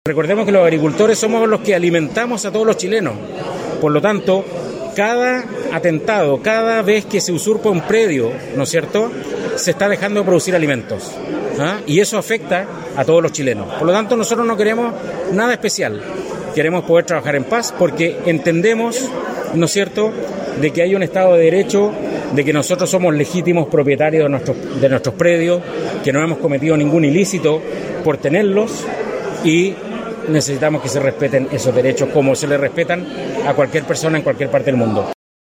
Recordemos que los agricultores somos los que alimentamos a todos los chilenos. Por lo tanto, cada atentado, cada vez que se usurpa un predio, ¿no es cierto?, se está dejando de producir alimentos. Y eso afecta a todos los chilenos. Por lo tanto, nosotros no queremos nada especial. Queremos poder trabajar en paz porque entendemos, ¿no es cierto?, de que hay un Estado de Derecho, de que nosotros somos legítimos propietarios de nuestros predios, que no hemos cometido ningún ilícito por tenerlos y necesitamos que se respeten esos derechos como se le respetan a cualquier persona en cualquier parte del mundo.